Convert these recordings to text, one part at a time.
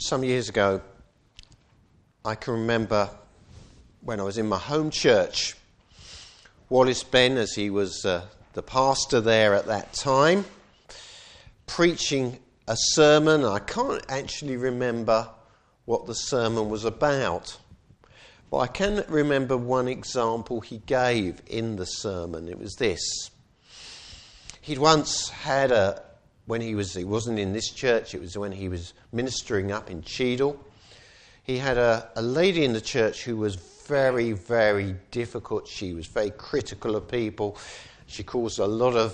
Some years ago, I can remember when I was in my home church, Wallace Ben, as he was the pastor there at that time, preaching a sermon. I can't actually remember what the sermon was about, but I can remember one example he gave in the sermon. It was this. He'd once had he wasn't in this church, it was when he was ministering up in Cheadle. He had a lady in the church who was very, very difficult. She was very critical of people. She caused a lot of,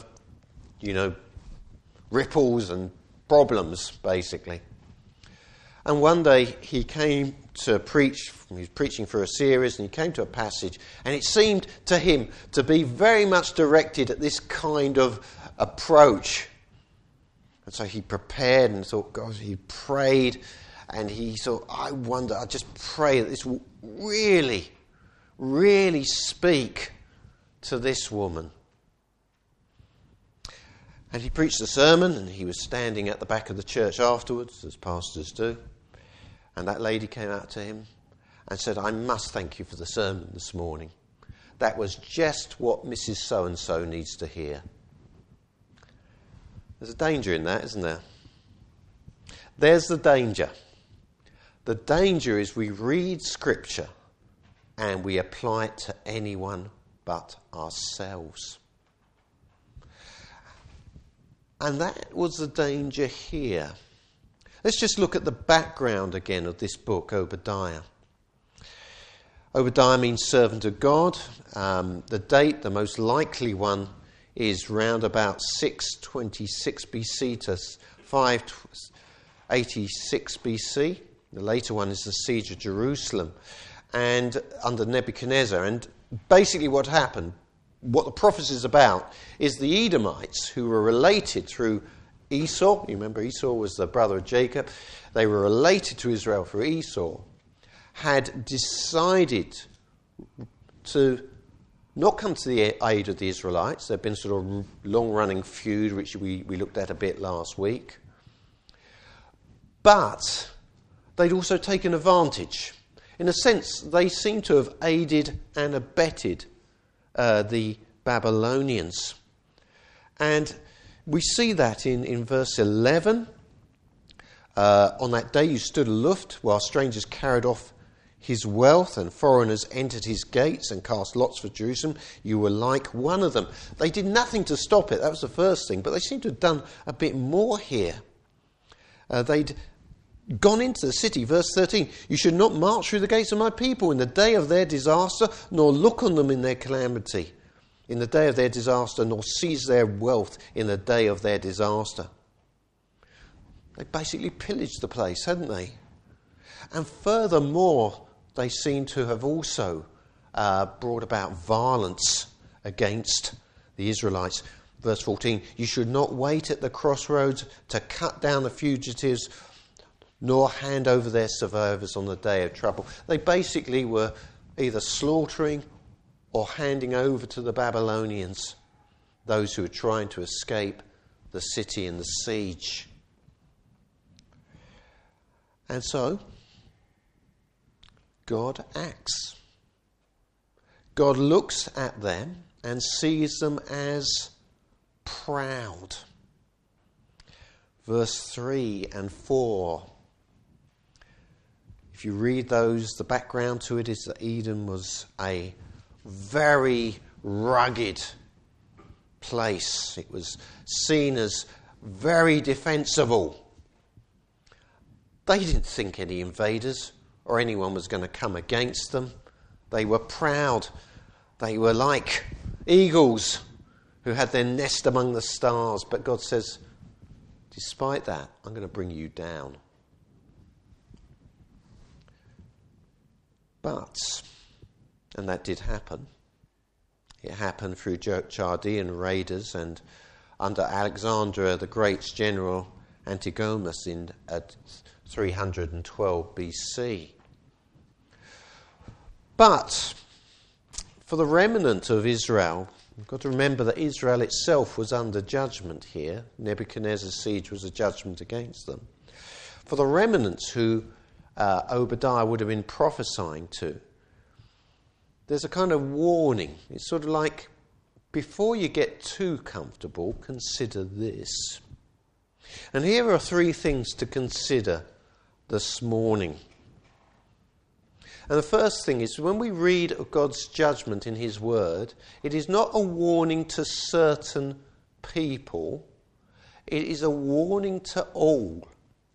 ripples and problems, basically. And one day he came to preach. He was preaching for a series, and he came to a passage, and it seemed to him to be very much directed at this kind of approach. And so he prepared and thought, God, he prayed, and he thought, I just pray that this will really, really speak to this woman. And he preached the sermon, and he was standing at the back of the church afterwards, as pastors do. And that lady came out to him and said, I must thank you for the sermon this morning. That was just what Mrs. So-and-so needs to hear. There's a danger in that, isn't there? There's the danger. The danger is we read Scripture and we apply it to anyone but ourselves. And that was the danger here. Let's just look at the background again of this book, Obadiah. Obadiah means servant of God. The date, the most likely one, is round about 626 BC to 586 BC. The later one is the siege of Jerusalem and under Nebuchadnezzar. And basically what happened, what the prophecy is about, is the Edomites, who were related through Esau. You remember Esau was the brother of Jacob. They were related to Israel through Esau. Had decided to not come to the aid of the Israelites. There'd been sort of long-running feud, which we looked at a bit last week. But they'd also taken advantage. In a sense, they seem to have aided and abetted the Babylonians. And we see that in verse 11. On that day you stood aloof while strangers carried off his wealth and foreigners entered his gates and cast lots for Jerusalem. You were like one of them. They did nothing to stop it. That was the first thing. But they seem to have done a bit more here. They'd gone into the city. Verse 13. You should not march through the gates of my people in the day of their disaster, nor look on them in their calamity. In the day of their disaster, nor seize their wealth in the day of their disaster. They basically pillaged the place, hadn't they? And furthermore, they seem to have also brought about violence against the Israelites. Verse 14, you should not wait at the crossroads to cut down the fugitives, nor hand over their survivors on the day of trouble. They basically were either slaughtering or handing over to the Babylonians those who were trying to escape the city and the siege. And so, God acts. God looks at them and sees them as proud. Verse 3 and 4. If you read those, the background to it is that Edom was a very rugged place. It was seen as very defensible. They didn't think any invaders or anyone was going to come against them. They were proud. They were like eagles who had their nest among the stars. But God says, despite that, I'm going to bring you down. But, and that did happen, it happened through Chaldean raiders and under Alexander the Great's general Antigonus at 312 BC. But for the remnant of Israel, you've got to remember that Israel itself was under judgment here. Nebuchadnezzar's siege was a judgment against them. For the remnants who Obadiah would have been prophesying to, there's a kind of warning. It's sort of like, before you get too comfortable, consider this. And here are 3 things to consider this morning. And the first thing is, when we read of God's judgment in his word, it is not a warning to certain people, it is a warning to all.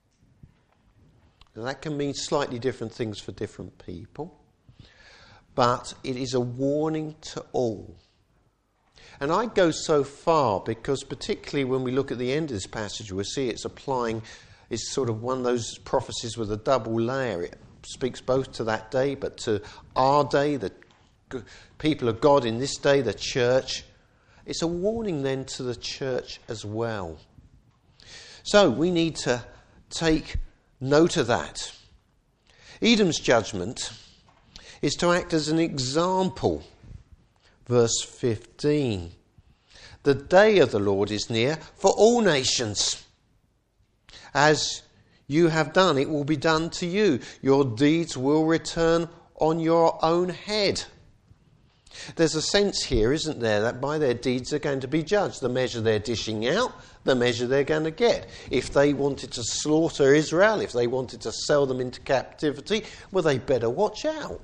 And that can mean slightly different things for different people, but it is a warning to all. And I go so far because, particularly when we look at the end of this passage, we'll see it's sort of one of those prophecies with a double layer. It speaks both to that day, but to our day, the people of God in this day, the church. It's a warning then to the church as well. So we need to take note of that. Edom's judgment is to act as an example. Verse 15. The day of the Lord is near for all nations. As you have done, it will be done to you. Your deeds will return on your own head. There's a sense here, isn't there, that by their deeds they're going to be judged. The measure they're dishing out, the measure they're going to get. If they wanted to slaughter Israel, if they wanted to sell them into captivity, well, they better watch out.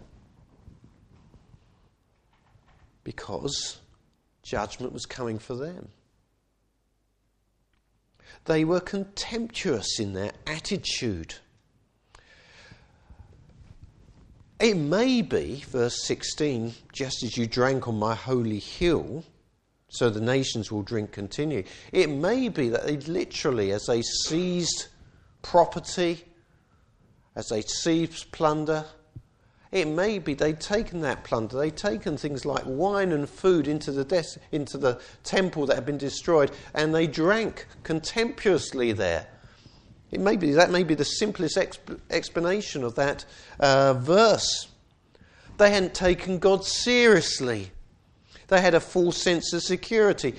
Because judgment was coming for them. They were contemptuous in their attitude. It may be, verse 16, just as you drank on my holy hill, so the nations will drink continually. It may be that they literally, as they seized property, as they seized plunder, it may be they'd taken that plunder, they'd taken things like wine and food into the temple that had been destroyed, and they drank contemptuously there. That may be the simplest explanation of that verse. They hadn't taken God seriously. They had a false sense of security.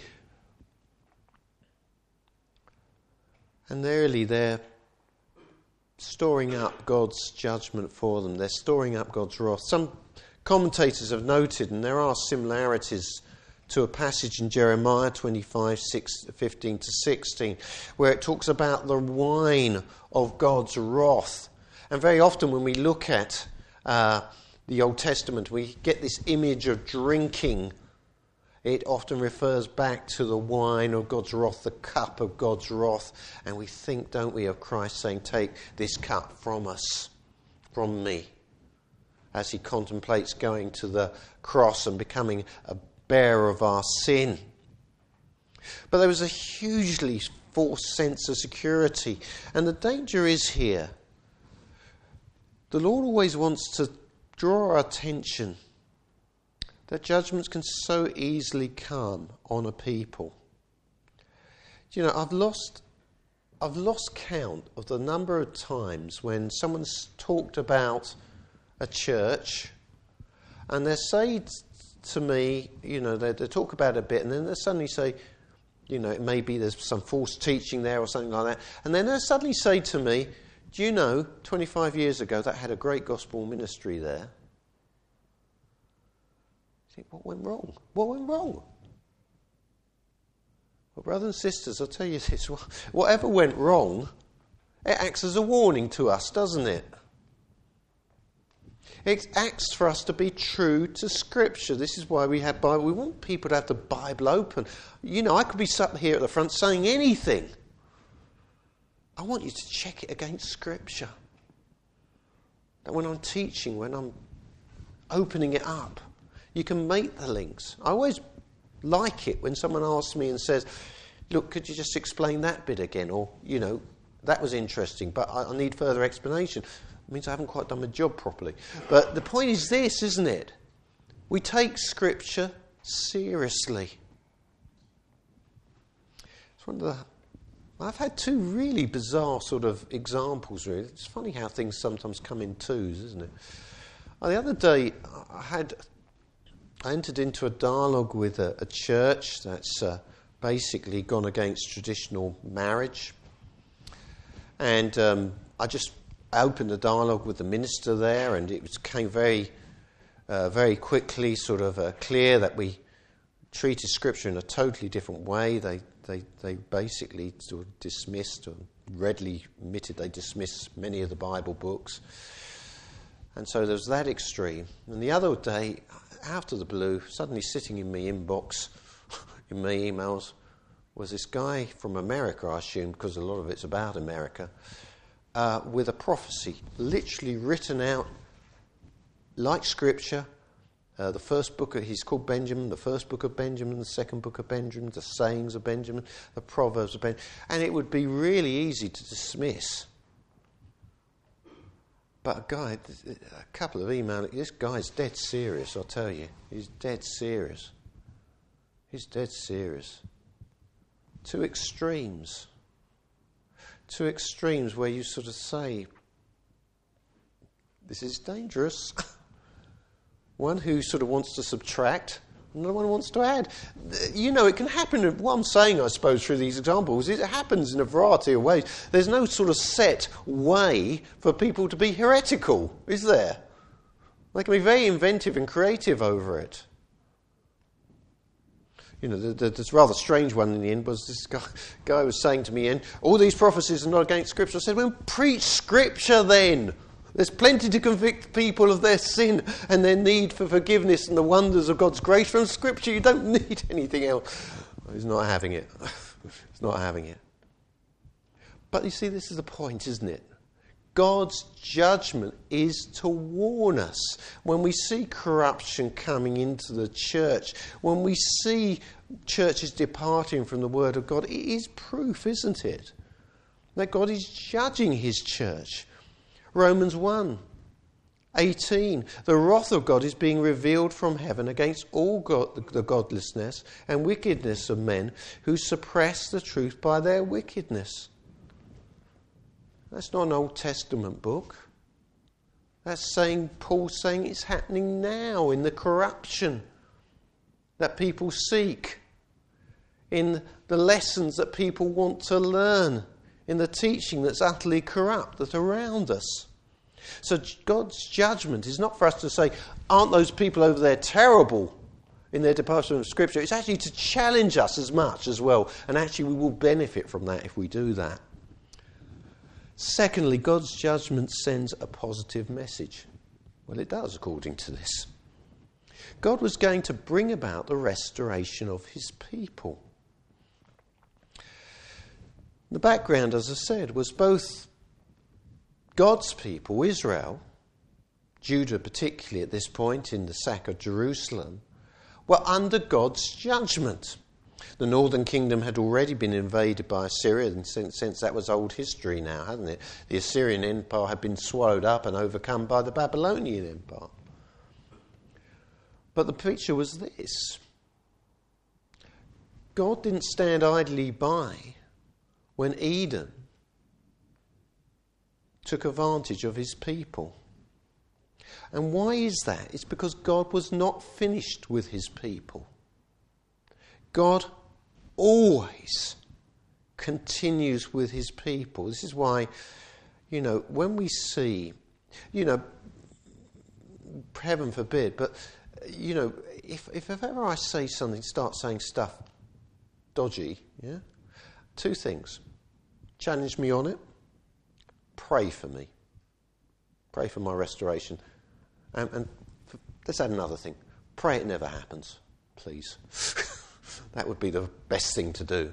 And they're storing up God's judgment for them. They're storing up God's wrath. Some commentators have noted, and there are similarities to a passage in Jeremiah 25, 15 to 16, where it talks about the wine of God's wrath. And very often when we look at the Old Testament, we get this image of drinking. It often refers back to the wine of God's wrath, the cup of God's wrath. And we think, don't we, of Christ saying, take this cup from us, from me, as he contemplates going to the cross and becoming a bearer of our sin. But there was a hugely false sense of security. And the danger is here. The Lord always wants to draw our attention that judgments can so easily come on a people. You know, I've lost count of the number of times when someone's talked about a church and they say to me, you know, they talk about it a bit and then they suddenly say, you know, it may be there's some false teaching there or something like that. And then they suddenly say to me, do you know, 25 years ago that had a great gospel ministry there? What went wrong? What went wrong? Well, brothers and sisters, I'll tell you this. Whatever went wrong, it acts as a warning to us, doesn't it? It acts for us to be true to Scripture. This is why we have Bible. We want people to have the Bible open. You know, I could be sat here at the front saying anything. I want you to check it against Scripture. That when I'm teaching, when I'm opening it up, you can make the links. I always like it when someone asks me and says, look, could you just explain that bit again? Or, you know, that was interesting, but I need further explanation. It means I haven't quite done my job properly. But the point is this, isn't it? We take Scripture seriously. It's one of the... I've had two really bizarre sort of examples, really. It's funny how things sometimes come in twos, isn't it? The other day, I entered into a dialogue with a church that's basically gone against traditional marriage. And I just opened a dialogue with the minister there, and it became very quickly sort of clear that we treated Scripture in a totally different way. They basically sort of dismissed, or readily admitted they dismissed many of the Bible books. And so there was that extreme. And the other day, out of the blue, suddenly sitting in my inbox, in my emails, was this guy from America, I assume, because a lot of it's about America, with a prophecy, literally written out like Scripture. The first book, he's called Benjamin, the first book of Benjamin, the second book of Benjamin, the sayings of Benjamin, the Proverbs of Benjamin. And it would be really easy to dismiss. But a couple of emails, this guy's dead serious, I'll tell you. He's dead serious. He's dead serious. Two extremes where you sort of say, this is dangerous. One who sort of wants to subtract, another one wants to add. You know, it can happen. What I'm saying, I suppose, through these examples, it happens in a variety of ways. There's no sort of set way for people to be heretical, is there? They can be very inventive and creative over it. You know, this rather strange one in the end was this guy was saying to me, all these prophecies are not against Scripture. I said, well, preach Scripture then. There's plenty to convict people of their sin and their need for forgiveness and the wonders of God's grace from Scripture. You don't need anything else. He's not having it. He's not having it. But you see, this is the point, isn't it? God's judgment is to warn us. When we see corruption coming into the church, when we see churches departing from the Word of God, it is proof, isn't it, that God is judging His church. Romans 1:18, the wrath of God is being revealed from heaven against all the godlessness and wickedness of men who suppress the truth by their wickedness. That's not an Old Testament book. That's Paul's saying it's happening now in the corruption that people seek, in the lessons that people want to learn, in the teaching that's utterly corrupt that's around us. So God's judgment is not for us to say, aren't those people over there terrible in their departure from Scripture? It's actually to challenge us as much as well. And actually we will benefit from that if we do that. Secondly, God's judgment sends a positive message. Well, it does, according to this. God was going to bring about the restoration of His people. The background, as I said, was both God's people, Israel, Judah particularly at this point in the sack of Jerusalem, were under God's judgment. The northern kingdom had already been invaded by Assyria, and since that was old history now, hadn't it? The Assyrian Empire had been swallowed up and overcome by the Babylonian Empire. But the picture was this. God didn't stand idly by when Edom took advantage of His people. And why is that? It's because God was not finished with His people. God always continues with His people. This is why, when we see, heaven forbid, but, if ever I start saying stuff dodgy, two things. Challenge me on it. Pray for me. Pray for my restoration. And let's add another thing. Pray it never happens, please. That would be the best thing to do.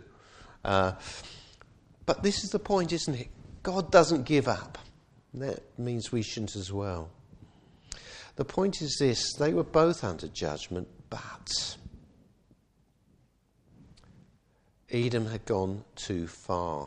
But this is the point, isn't it? God doesn't give up. That means we shouldn't as well. The point is this. They were both under judgment, but Edom had gone too far.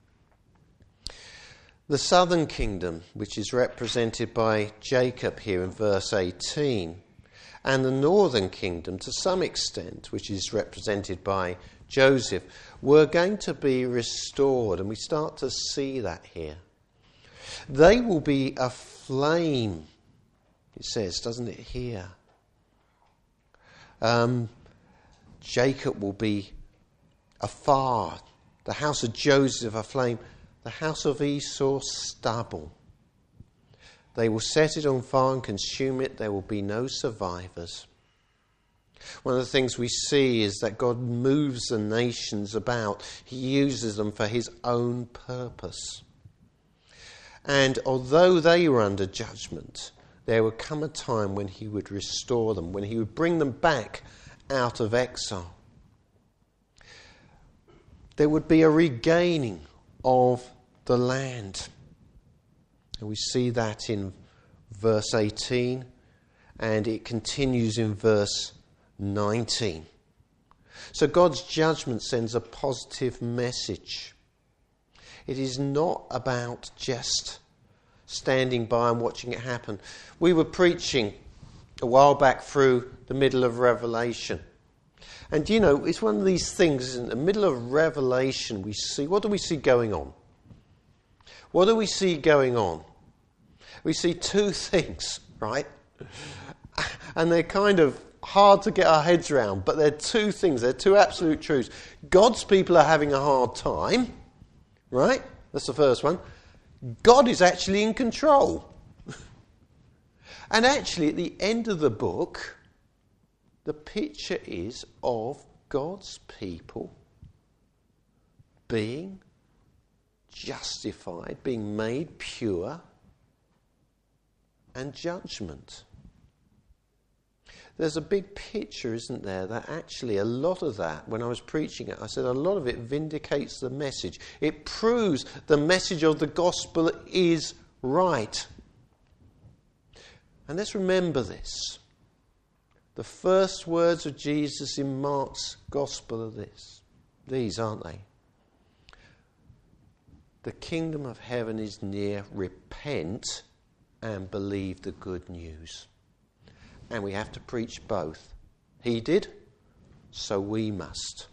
The southern kingdom, which is represented by Jacob here in verse 18, and the northern kingdom, to some extent, which is represented by Joseph, were going to be restored. And we start to see that here. They will be a flame, it says, doesn't it, here? Jacob will be a fire, the house of Joseph a flame, the house of Esau stubble. They will set it on fire and consume it. There will be no survivors. One of the things we see is that God moves the nations about. He uses them for his own purpose. And although they were under judgment, there would come a time when he would restore them, when he would bring them back out of exile. There would be a regaining of the land. And we see that in verse 18, and it continues in verse 19. So God's judgment sends a positive message. It is not about just standing by and watching it happen. We were preaching a while back through the middle of Revelation. And you know, it's one of these things, in the middle of Revelation we see, what do we see going on? What do we see going on? We see two things, right? And they're kind of hard to get our heads around, but they're two things, they're two absolute truths. God's people are having a hard time, right? That's the first one. God is actually in control. And actually, at the end of the book, the picture is of God's people being justified, being made pure, and judgment. There's a big picture, isn't there, that actually a lot of that, when I was preaching it, I said a lot of it vindicates the message. It proves the message of the gospel is right. And let's remember this. The first words of Jesus in Mark's gospel are these, aren't they? The kingdom of heaven is near. Repent and believe the good news. And we have to preach both. He did, so we must.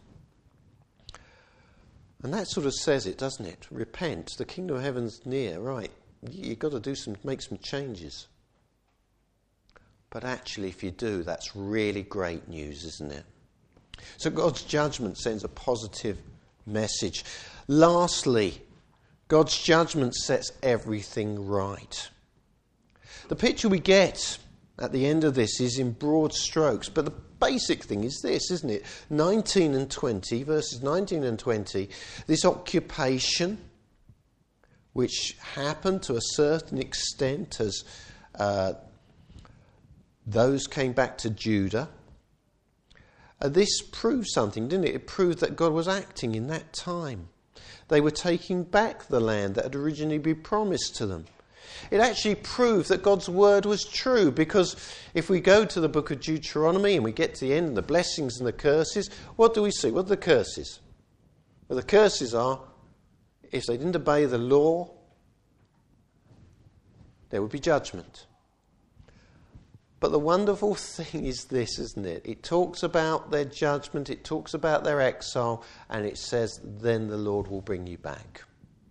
And that sort of says it, doesn't it? Repent. The kingdom of heaven's near, right? You've got to make some changes. But actually, if you do, that's really great news, isn't it? So God's judgment sends a positive message. Lastly, God's judgment sets everything right. The picture we get at the end of this is in broad strokes, but the basic thing is this, isn't it? 19 and 20, verses 19 and 20, this occupation, which happened to a certain extent as those came back to Judah, this proved something, didn't it? It proved that God was acting in that time. They were taking back the land that had originally been promised to them. It actually proved that God's word was true, because if we go to the book of Deuteronomy and we get to the end, the blessings and the curses, what do we see? What are the curses? Well, the curses are, if they didn't obey the law, there would be judgment. But the wonderful thing is this, isn't it? It talks about their judgment, it talks about their exile, and it says, then the Lord will bring you back.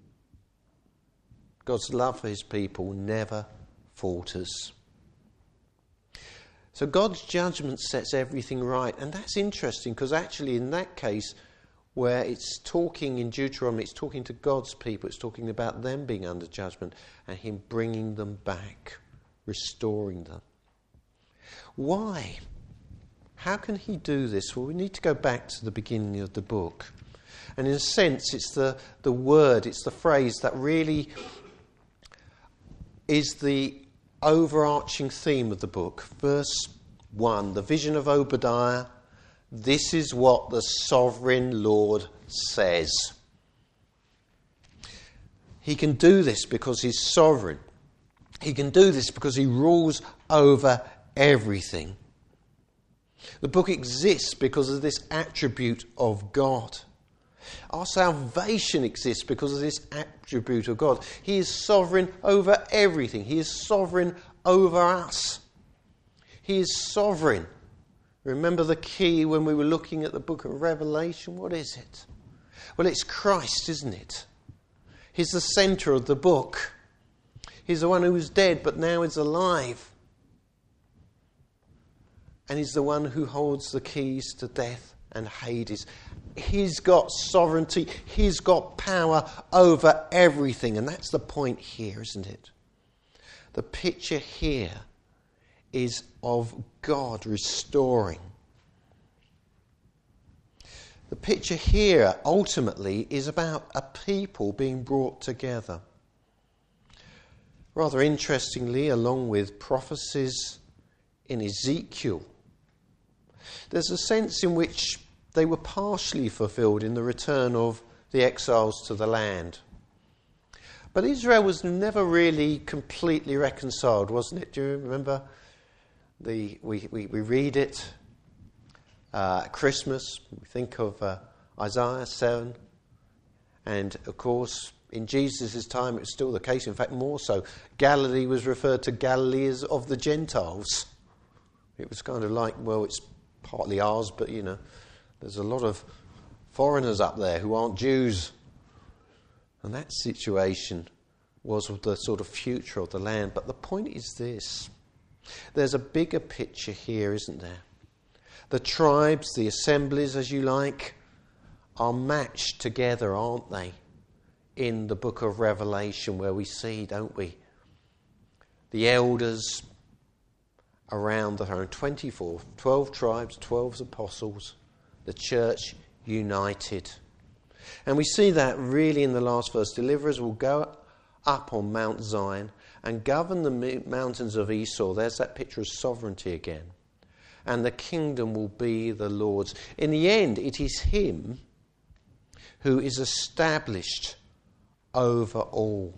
God's love for his people never falters. So God's judgment sets everything right. And that's interesting, because actually in that case, where it's talking in Deuteronomy, it's talking to God's people, it's talking about them being under judgment and him bringing them back, restoring them. Why? How can he do this? Well, we need to go back to the beginning of the book. And in a sense, it's the word, it's the phrase that really is the overarching theme of the book. Verse 1, the vision of Obadiah. This is what the sovereign Lord says. He can do this because he's sovereign. He can do this because he rules over everything. The book exists because of this attribute of God. Our salvation exists because of this attribute of God. He is sovereign over everything. He is sovereign over us. He is sovereign. Remember the key when we were looking at the book of Revelation? What is it? Well, it's Christ, isn't it? He's the centre of the book. He's the one who was dead but now is alive. And he's the one who holds the keys to death and Hades. He's got sovereignty. He's got power over everything. And that's the point here, isn't it? The picture here is of God restoring. The picture here ultimately is about a people being brought together. Rather interestingly, along with prophecies in Ezekiel, there's a sense in which they were partially fulfilled in the return of the exiles to the land. But Israel was never really completely reconciled, wasn't it? Do you remember? We read it at Christmas. We think of Isaiah 7. And, of course, in Jesus' time, it was still the case. In fact, more so. Galilee was referred to Galilee as of the Gentiles. It was kind of like, well, it's partly ours, but, there's a lot of foreigners up there who aren't Jews. And that situation was the sort of future of the land. But the point is this. There's a bigger picture here, isn't there? The tribes, the assemblies, as you like, are matched together, aren't they? In the book of Revelation, where we see, don't we, the elders around the throne, 24, 12 tribes, 12 apostles, the church united. And we see that really in the last verse. Deliverers will go up on Mount Zion and govern the mountains of Esau. There's that picture of sovereignty again. And the kingdom will be the Lord's. In the end, it is him who is established over all.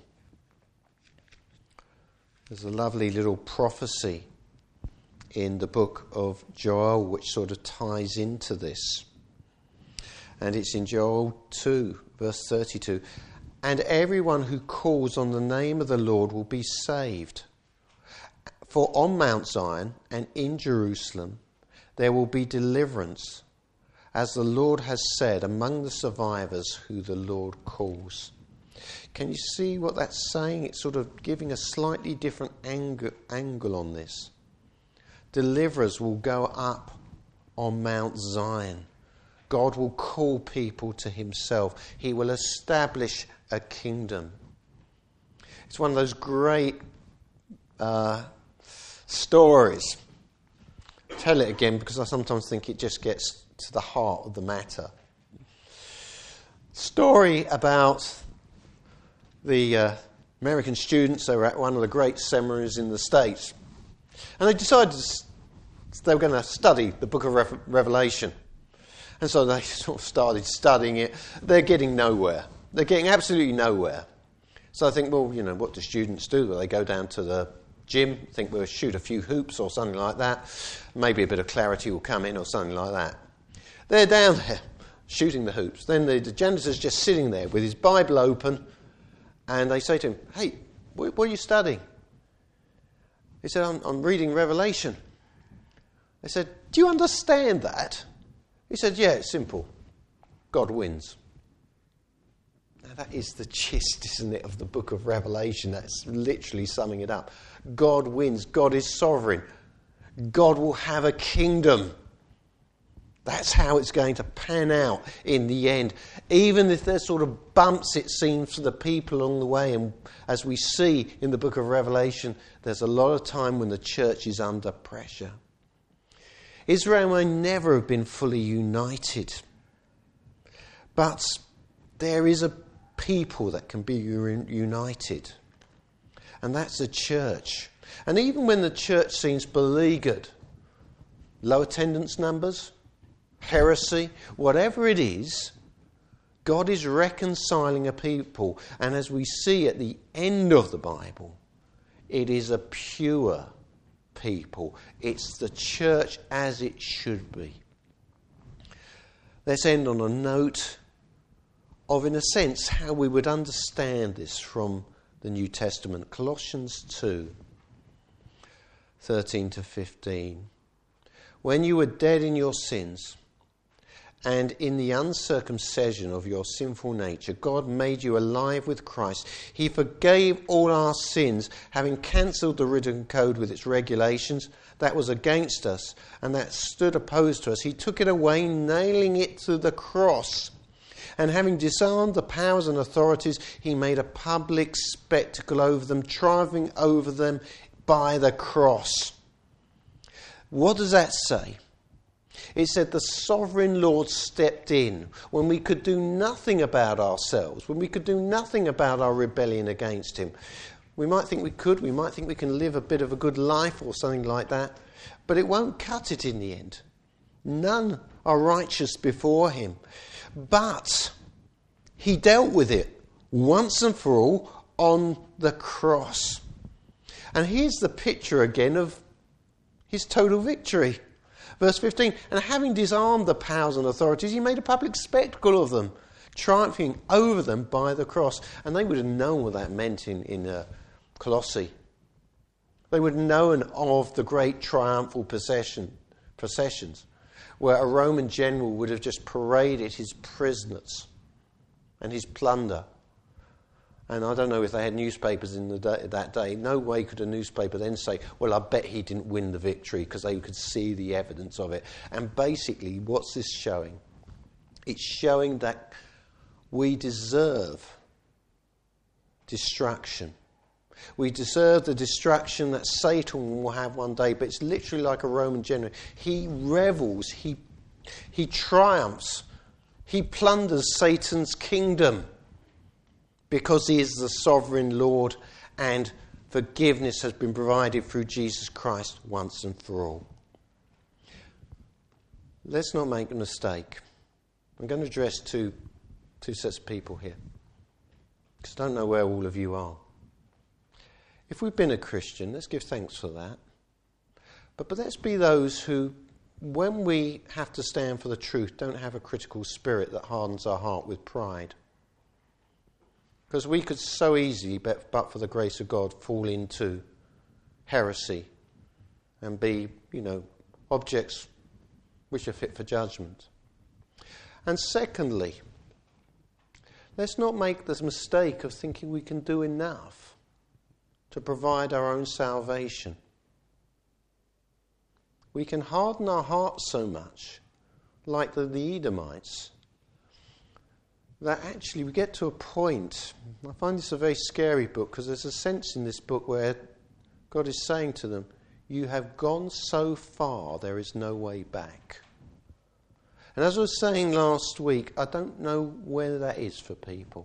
There's a lovely little prophecy in the book of Joel which sort of ties into this. And it's in Joel 2, verse 32. And everyone who calls on the name of the Lord will be saved. For on Mount Zion and in Jerusalem there will be deliverance, as the Lord has said, among the survivors who the Lord calls. Can you see what that's saying? It's sort of giving a slightly different angle on this. Deliverers will go up on Mount Zion. God will call people to himself. He will establish a kingdom. It's one of those great stories. I'll tell it again because I sometimes think it just gets to the heart of the matter. Story about the American students. They were at one of the great seminaries in the States. And they decided they were going to study the book of Revelation. And so they sort of started studying it. They're getting nowhere. They're getting absolutely nowhere. So I think, well, what do students do? Well, they go down to the gym, think we'll shoot a few hoops or something like that. Maybe a bit of clarity will come in or something like that. They're down there shooting the hoops. Then the janitor's just sitting there with his Bible open, and they say to him, "Hey, what are you studying?" He said, I'm reading Revelation. They said, "Do you understand that?" He said, "Yeah, it's simple. God wins." Now that is the gist, isn't it, of the book of Revelation. That's literally summing it up. God wins. God is sovereign. God will have a kingdom. That's how it's going to pan out in the end. Even if there's sort of bumps, it seems, for the people along the way. And as we see in the book of Revelation, there's a lot of time when the church is under pressure. Israel may never have been fully united. But there is a people that can be united. And that's the church. And even when the church seems beleaguered, low attendance numbers, heresy, whatever it is, God is reconciling a people. And as we see at the end of the Bible, it is a pure people. It's the church as it should be. Let's end on a note of, in a sense, how we would understand this from the New Testament. Colossians 2, 13 to 15. When you were dead in your sins and in the uncircumcision of your sinful nature, God made you alive with Christ. He forgave all our sins, having cancelled the written code with its regulations that was against us and that stood opposed to us. He took it away, nailing it to the cross. And having disarmed the powers and authorities, he made a public spectacle over them, triumphing over them by the cross. What does that say? It said the sovereign Lord stepped in when we could do nothing about ourselves, when we could do nothing about our rebellion against him. We might think we might think we can live a bit of a good life or something like that, but it won't cut it in the end. None are righteous before him. But he dealt with it once and for all on the cross. And here's the picture again of his total victory. Verse 15, and having disarmed the powers and authorities, he made a public spectacle of them, triumphing over them by the cross. And they would have known what that meant in Colossae. They would have known of the great triumphal processions, where a Roman general would have just paraded his prisoners and his plunder. And I don't know if they had newspapers in that day. No way could a newspaper then say, well, I bet he didn't win the victory, because they could see the evidence of it. And basically, what's this showing? It's showing that we deserve destruction. We deserve the destruction that Satan will have one day, but it's literally like a Roman general. He revels, he triumphs, he plunders Satan's kingdom, because he is the sovereign Lord and forgiveness has been provided through Jesus Christ once and for all. Let's not make a mistake. I'm going to address two sets of people here, because I don't know where all of you are. If we've been a Christian, let's give thanks for that. But let's be those who, when we have to stand for the truth, don't have a critical spirit that hardens our heart with pride. Because we could so easily, but for the grace of God, fall into heresy and be, objects which are fit for judgment. And secondly, let's not make this mistake of thinking we can do enough to provide our own salvation. We can harden our hearts so much, like the Edomites, that actually we get to a point. I find this a very scary book, because there's a sense in this book where God is saying to them, you have gone so far, there is no way back. And as I was saying last week, I don't know where that is for people.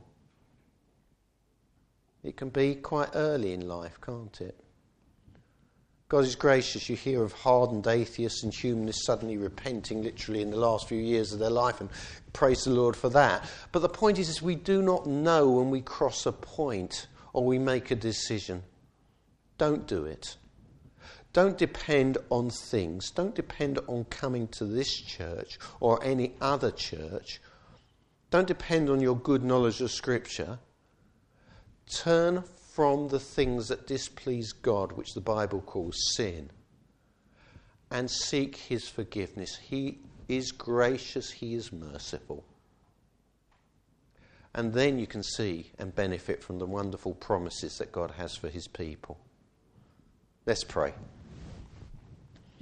It can be quite early in life, can't it? God is gracious. You hear of hardened atheists and humanists suddenly repenting literally in the last few years of their life, and praise the Lord for that. But the point is we do not know when we cross a point or we make a decision. Don't do it. Don't depend on things. Don't depend on coming to this church or any other church. Don't depend on your good knowledge of Scripture. Turn from the things that displease God, which the Bible calls sin, and seek his forgiveness. He is gracious, he is merciful. And then you can see and benefit from the wonderful promises that God has for his people. Let's pray.